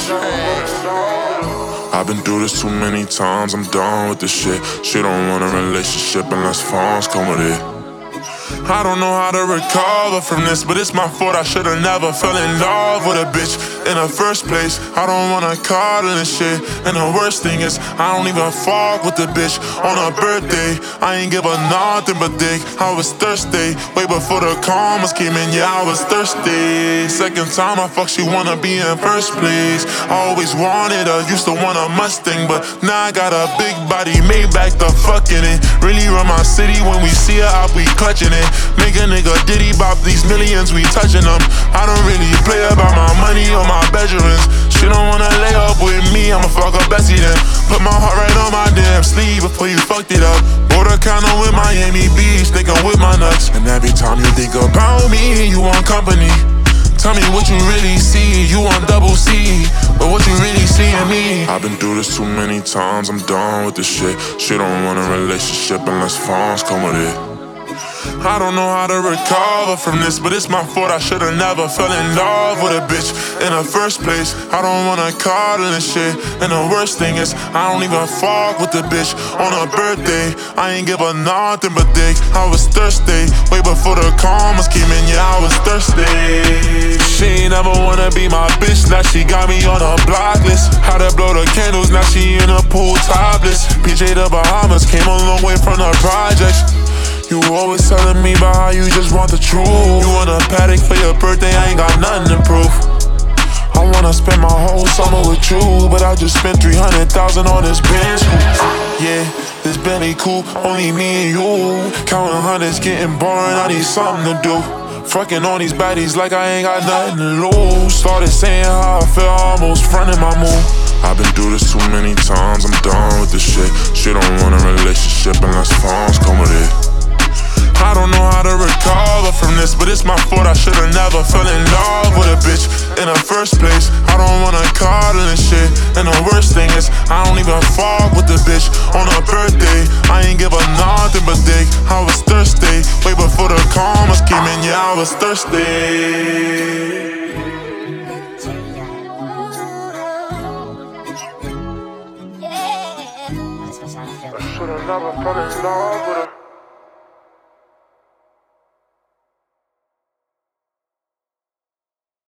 I've been through this too many times, I'm done with this shit. She don't want a relationship unless phones come with it. I don't know how to recover from this, but it's my fault. I should've never fell in love with a bitch in the first place. I don't wanna cuddle and shit, and the worst thing is I don't even fuck with the bitch on her birthday. I ain't give her nothing but dick. I was thirsty, way before the commas came in, yeah, I was thirsty. Second time I fuck, she wanna be in first place. I always wanted her, used to want a Mustang, but now I got a big body, made back the fucking it. Really run my city, when we see her, I'll be clutching it. Make a nigga diddy bop, these millions, we touching them. I don't really play about my money or my Benjamins. She don't wanna lay up with me, I'ma fuck her Bessie then. Put my heart right on my damn sleeve before you fucked it up. Bought a condo with Miami Beach, think I'm with my nuts. And every time you think about me, you want company. Tell me what you really see, you want double C, but what you really see in me. I've been through this too many times, I'm done with this shit. She don't want a relationship unless phones come with it. I don't know how to recover from this, but it's my fault. I should've never fell in love with a bitch in the first place. I don't wanna cuddle and shit, and the worst thing is I don't even fuck with the bitch on her birthday. I ain't give her nothing but dick. I was thirsty, way before the commas came in, yeah, I was thirsty. She ain't never wanna be my bitch, now she got me on her block list. How to blow the candles, now she in the pool topless. PJ the Bahamas, came a long way from the projects. You always telling me about how you just want the truth. You want a paddock for your birthday, I ain't got nothing to prove. I wanna spend my whole summer with you, but I just spent 300,000 on this Benz coupe. Yeah, this Bentley coupe, only me and you. Counting hundreds, getting boring, I need something to do. Fucking on these baddies like I ain't got nothing to lose. Started saying how I feel, almost fronting my move. I've been through this too many times, I'm done with this shit. She don't want a relationship unless phones come with it. I don't know how to recover from this, but it's my fault. I should've never fell in love with a bitch in the first place. I don't wanna cuddle and shit, and the worst thing is I don't even fuck with the bitch on her birthday. I ain't give her nothing but dick. I was thirsty, way before the commas came in, yeah, I was thirsty. I should've never fell in love with a